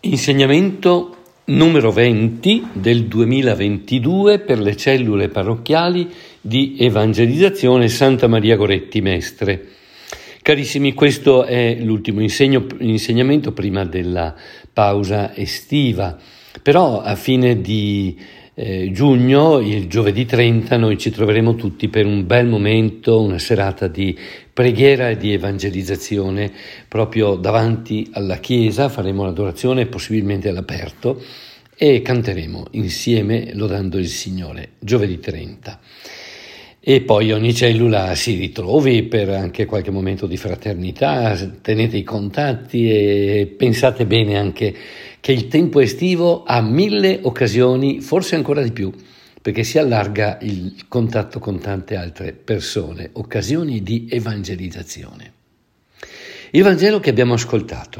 Insegnamento numero 20 del 2022 per le cellule parrocchiali di evangelizzazione Santa Maria Goretti Mestre. Carissimi, questo è l'ultimo insegnamento prima della pausa estiva, però a fine di giugno, il giovedì 30, noi ci troveremo tutti per un bel momento, una serata di preghiera e di evangelizzazione proprio davanti alla chiesa. Faremo l'adorazione possibilmente all'aperto e canteremo insieme lodando il Signore giovedì 30. E poi ogni cellula si ritrovi per anche qualche momento di fraternità, tenete i contatti e pensate bene anche che il tempo estivo ha 1000 occasioni, forse ancora di più, perché si allarga il contatto con tante altre persone, occasioni di evangelizzazione. Il Vangelo che abbiamo ascoltato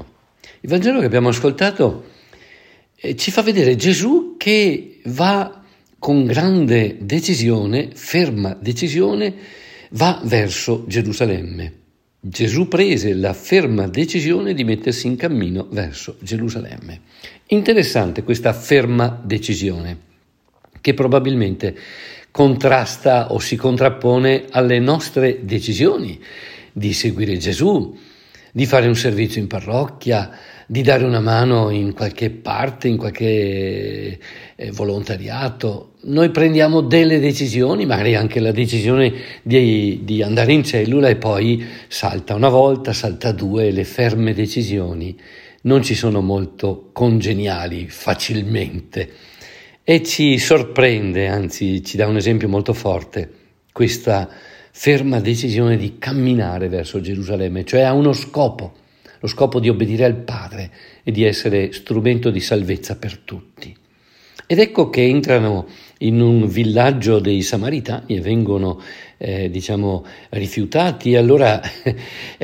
ci fa vedere Gesù che va con grande decisione, ferma decisione, va verso Gerusalemme. Gesù prese la ferma decisione di mettersi in cammino verso Gerusalemme. Interessante questa ferma decisione, che probabilmente contrasta o si contrappone alle nostre decisioni di seguire Gesù, di fare un servizio in parrocchia, di dare una mano in qualche parte, in qualche volontariato. Noi prendiamo delle decisioni, magari anche la decisione di andare in cellula, e poi salta una volta, salta due. Le ferme decisioni non ci sono molto congeniali facilmente e ci sorprende, anzi ci dà un esempio molto forte, questa ferma decisione di camminare verso Gerusalemme, cioè ha uno scopo, lo scopo di obbedire al Padre e di essere strumento di salvezza per tutti. Ed ecco che entrano in un villaggio dei Samaritani e vengono rifiutati. Allora è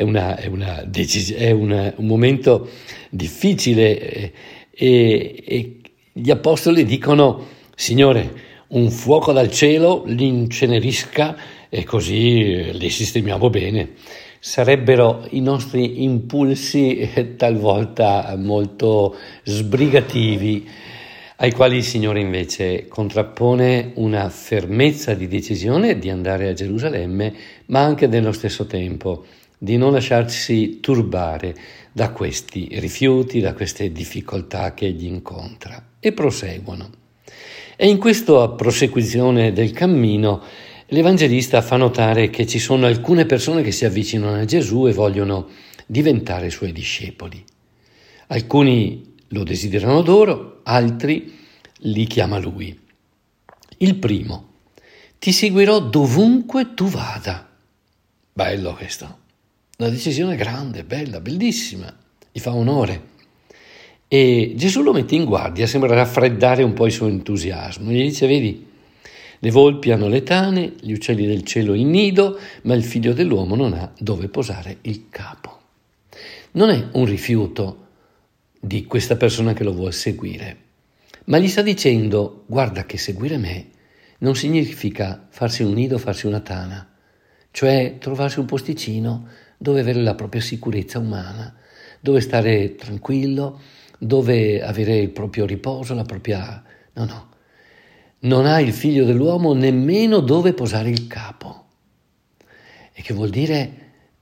un momento difficile e gli apostoli dicono: Signore, un fuoco dal cielo li incenerisca e così li sistemiamo bene. Sarebbero i nostri impulsi talvolta molto sbrigativi, ai quali il Signore invece contrappone una fermezza di decisione di andare a Gerusalemme, ma anche nello stesso tempo di non lasciarsi turbare da questi rifiuti, da queste difficoltà che egli incontra, e proseguono. E in questa prosecuzione del cammino l'Evangelista fa notare che ci sono alcune persone che si avvicinano a Gesù e vogliono diventare suoi discepoli. Alcuni lo desiderano d'oro, altri li chiama lui. Il primo: ti seguirò dovunque tu vada. Bello questo, una decisione grande, bella, bellissima, gli fa onore. E Gesù lo mette in guardia, sembra raffreddare un po' il suo entusiasmo. Gli dice: vedi, le volpi hanno le tane, gli uccelli del cielo in nido, ma il figlio dell'uomo non ha dove posare il capo. Non è un rifiuto di questa persona che lo vuole seguire, ma gli sta dicendo: guarda che seguire me non significa farsi un nido, farsi una tana, cioè trovarsi un posticino dove avere la propria sicurezza umana, dove stare tranquillo, dove avere il proprio riposo, la propria... No. Non ha il figlio dell'uomo nemmeno dove posare il capo. E che vuol dire,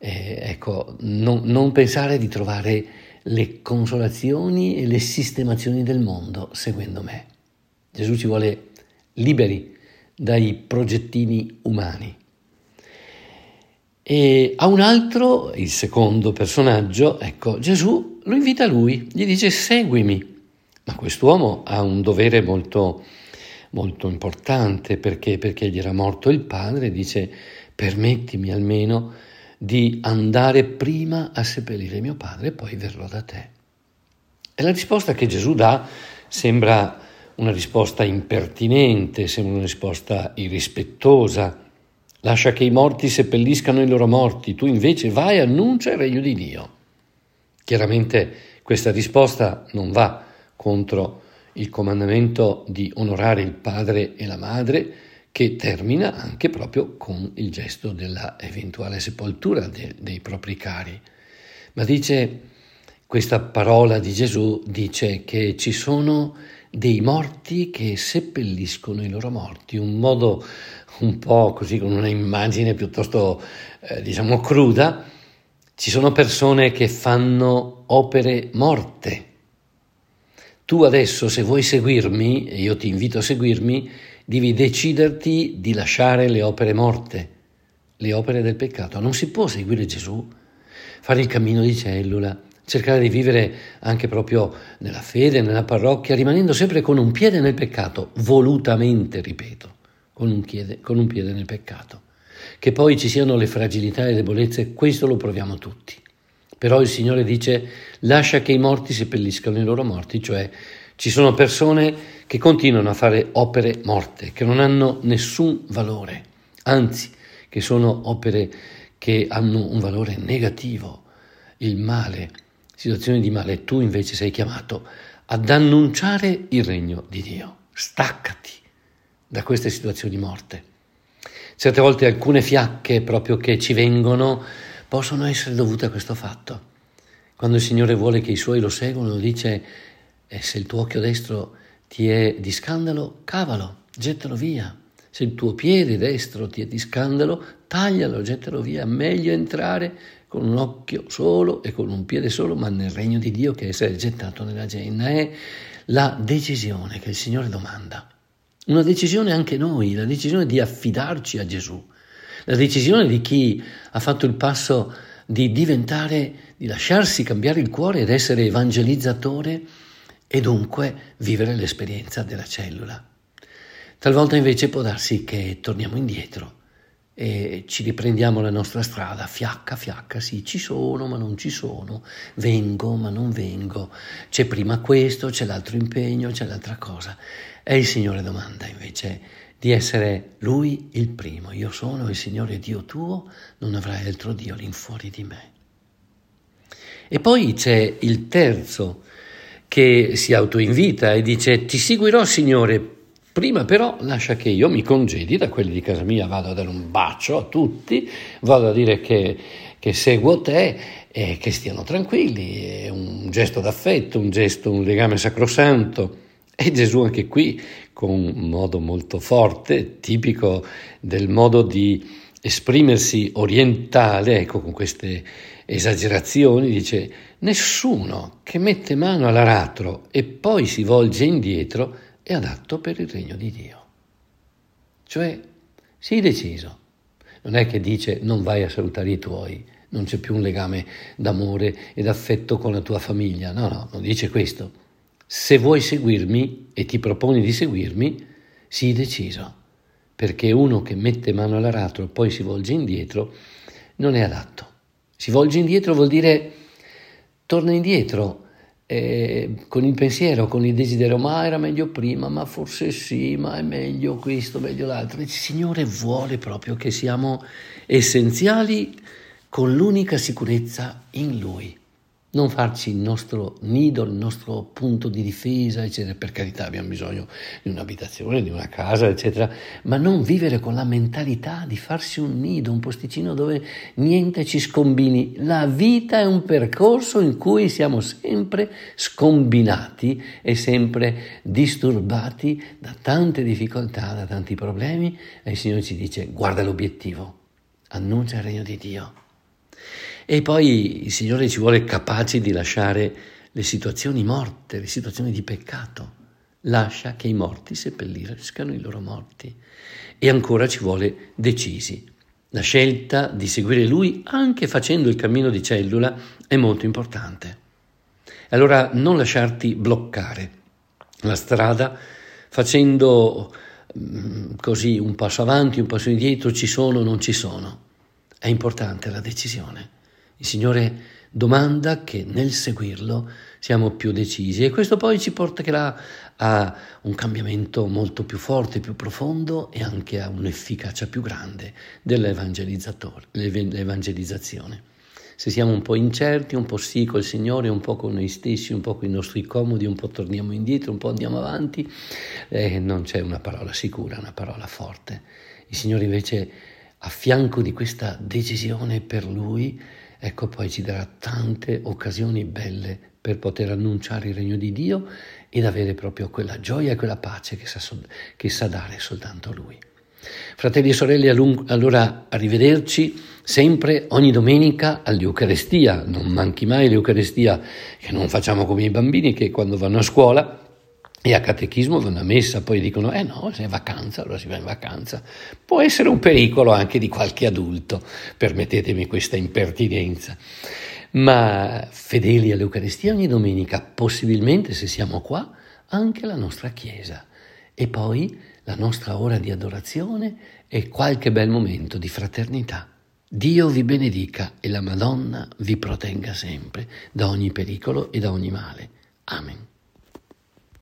non pensare di trovare le consolazioni e le sistemazioni del mondo seguendo me. Gesù ci vuole liberi dai progettini umani. E a un altro, il secondo personaggio, Gesù lo invita a lui, gli dice: seguimi. Ma quest'uomo ha un dovere molto importante, perché gli era morto il padre. Dice: permettimi almeno di andare prima a seppellire mio padre e poi verrò da te. E la risposta che Gesù dà sembra una risposta impertinente, sembra una risposta irrispettosa. Lascia che i morti seppelliscano i loro morti, tu invece vai e annuncia il regno di Dio. Chiaramente questa risposta non va contro il comandamento di onorare il padre e la madre, che termina anche proprio con il gesto della eventuale sepoltura dei propri cari. Ma dice: questa parola di Gesù dice che ci sono dei morti che seppelliscono i loro morti, un modo un po' così, con una immagine piuttosto cruda. Ci sono persone che fanno opere morte. Tu adesso, se vuoi seguirmi, e io ti invito a seguirmi, devi deciderti di lasciare le opere morte, le opere del peccato. Non si può seguire Gesù, fare il cammino di cellula, cercare di vivere anche proprio nella fede, nella parrocchia, rimanendo sempre con un piede nel peccato, volutamente, ripeto, con un piede nel peccato. Che poi ci siano le fragilità e le debolezze, questo lo proviamo tutti. Però il Signore dice: lascia che i morti seppelliscano i loro morti, cioè ci sono persone che continuano a fare opere morte, che non hanno nessun valore, anzi, che sono opere che hanno un valore negativo, il male, situazioni di male. Tu invece sei chiamato ad annunciare il regno di Dio. Staccati da queste situazioni morte. Certe volte alcune fiacche proprio che ci vengono possono essere dovute a questo fatto. Quando il Signore vuole che i Suoi lo seguano, dice: se il tuo occhio destro ti è di scandalo, cavalo, gettalo via. Se il tuo piede destro ti è di scandalo, taglialo, gettalo via. Meglio entrare con un occhio solo e con un piede solo, ma nel regno di Dio, che essere gettato nella genna. È la decisione che il Signore domanda. Una decisione anche noi, la decisione di affidarci a Gesù. La decisione di chi ha fatto il passo di lasciarsi cambiare il cuore ed essere evangelizzatore e dunque vivere l'esperienza della cellula. Talvolta invece può darsi che torniamo indietro e ci riprendiamo la nostra strada, fiacca, sì, ci sono ma non ci sono, vengo ma non vengo, c'è prima questo, c'è l'altro impegno, c'è l'altra cosa. E il Signore domanda invece di essere Lui il primo. Io sono il Signore Dio tuo, non avrai altro Dio all'infuori di me. E poi c'è il terzo che si autoinvita e dice: ti seguirò, Signore, prima però lascia che io mi congedi da quelli di casa mia, vado a dare un bacio a tutti, vado a dire che seguo te e che stiano tranquilli, è un gesto d'affetto, un legame sacrosanto. E Gesù anche qui, con un modo molto forte, tipico del modo di esprimersi orientale, ecco, con queste esagerazioni, dice: nessuno che mette mano all'aratro e poi si volge indietro è adatto per il regno di Dio. Cioè, sii deciso. Non è che dice: non vai a salutare i tuoi, non c'è più un legame d'amore e d'affetto con la tua famiglia. No, non dice questo. Se vuoi seguirmi e ti proponi di seguirmi, sii deciso, perché uno che mette mano all'aratro e poi si volge indietro non è adatto. Si volge indietro vuol dire torna indietro con il pensiero, con il desiderio: ma era meglio prima, ma forse sì, ma è meglio questo, meglio l'altro. Il Signore vuole proprio che siamo essenziali con l'unica sicurezza in Lui. Non farci il nostro nido, il nostro punto di difesa, eccetera. Per carità, abbiamo bisogno di un'abitazione, di una casa, eccetera, ma non vivere con la mentalità di farsi un nido, un posticino dove niente ci scombini. La vita è un percorso in cui siamo sempre scombinati e sempre disturbati da tante difficoltà, da tanti problemi, e il Signore ci dice: guarda l'obiettivo, annuncia il regno di Dio. E poi il Signore ci vuole capaci di lasciare le situazioni morte, le situazioni di peccato. Lascia che i morti seppelliscano i loro morti. E ancora ci vuole decisi. La scelta di seguire Lui, anche facendo il cammino di cellula, è molto importante. Allora non lasciarti bloccare la strada facendo così un passo avanti, un passo indietro, ci sono, non ci sono. È importante la decisione. Il Signore domanda che nel seguirlo siamo più decisi, e questo poi ci porterà a un cambiamento molto più forte, più profondo, e anche a un'efficacia più grande dell'evangelizzazione. Se siamo un po' incerti, un po' sì col Signore, un po' con noi stessi, un po' con i nostri comodi, un po' torniamo indietro, un po' andiamo avanti, non c'è una parola sicura, una parola forte. Il Signore invece, a fianco di questa decisione per Lui, ecco, poi ci darà tante occasioni belle per poter annunciare il regno di Dio ed avere proprio quella gioia e quella pace che sa dare soltanto Lui. Fratelli e sorelle, allora arrivederci sempre ogni domenica all'Eucarestia. Non manchi mai l'Eucarestia, che non facciamo come i bambini che quando vanno a scuola e a catechismo vanno a messa, poi dicono no, se è vacanza, allora si va in vacanza. Può essere un pericolo anche di qualche adulto, permettetemi questa impertinenza. Ma fedeli all'Eucaristia ogni domenica, possibilmente, se siamo qua, anche la nostra Chiesa. E poi la nostra ora di adorazione e qualche bel momento di fraternità. Dio vi benedica e la Madonna vi protegga sempre da ogni pericolo e da ogni male. Amen.